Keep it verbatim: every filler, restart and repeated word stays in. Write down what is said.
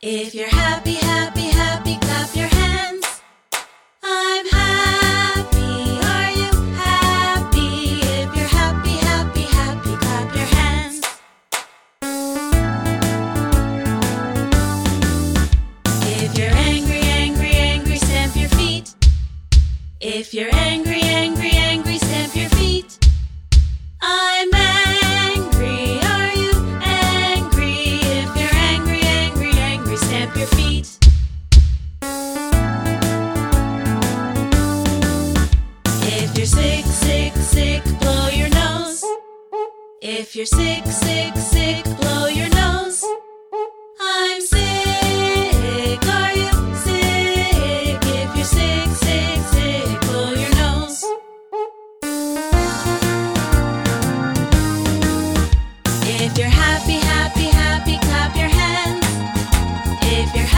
If you're happy, happy, happy, clap your hands. I'm happy. Are you happy? If you're happy, happy, happy, clap your hands. If you're angry, angry, angry, stamp your feet. If you're angry, angry, angry, stamp your feet. I'm angry. Are you angry? If you're angry, angry, angry, stamp your feet. If you're sick, sick, sick, blow your nose. If you're sick, sick, sick, blow your nose. I'm sick. Are you sick? If you're sick, sick, sick, blow your nose. If you're happy, happy, happy, clap your hands. If you're